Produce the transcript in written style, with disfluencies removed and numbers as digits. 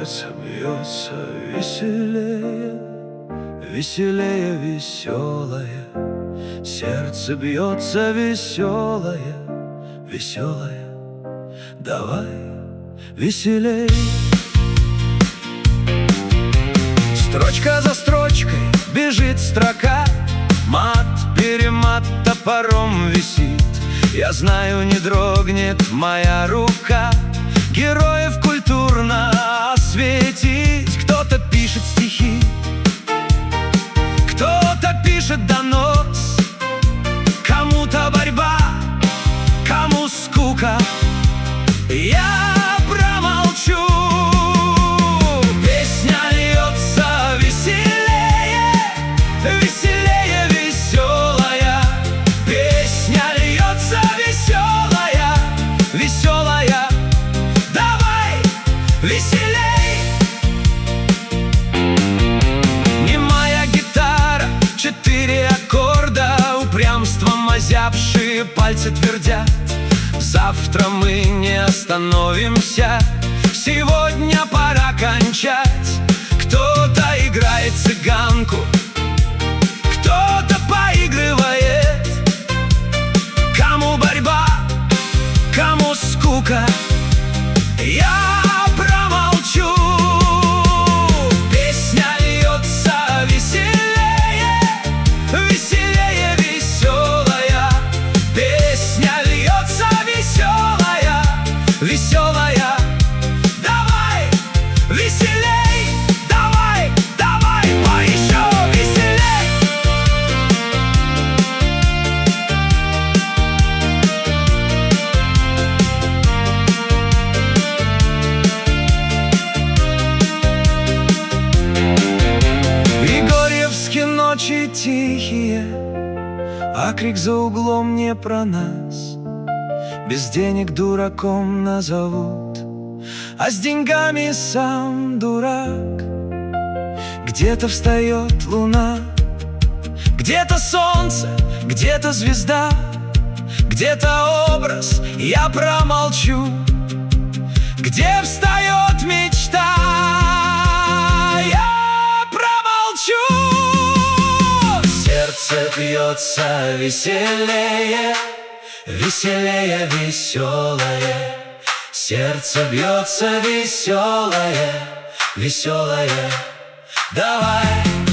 Сердце бьется веселее, веселее, веселое. Сердце бьется веселое, веселое. Давай веселей. Строчка за строчкой бежит строка, мат-перемат топором висит. Я знаю, не дрогнет моя рука героев культурно осветить. Кто-то пишет стихи, кто-то пишет донос, кому-то борьба, кому скука. Я промолчу. Песня льется веселее, веселее, веселая. Песня льется веселая, веселая. Давай веселей. Немая гитара, 4 аккорда, упрямством озябшие пальцы твердят: завтра мы не остановимся, сегодня пора кончать. Кто-то играет цыганку, кто-то поигрывает, кому борьба, кому скука. Я промолчу. Песня льется веселее, веселее, веселая. Песня льется веселая, веселая. Давай веселей, давай, давай, еще веселей. Григорьевские ночи тихие, а крик за углом не про нас. Без денег дураком назовут, а с деньгами сам дурак. Где-то встает луна, где-то солнце, где-то звезда, где-то образ, я промолчу. Где встает мечта, я промолчу. Сердце бьется веселее, веселее, веселое. Сердце бьется веселое, веселое. Давай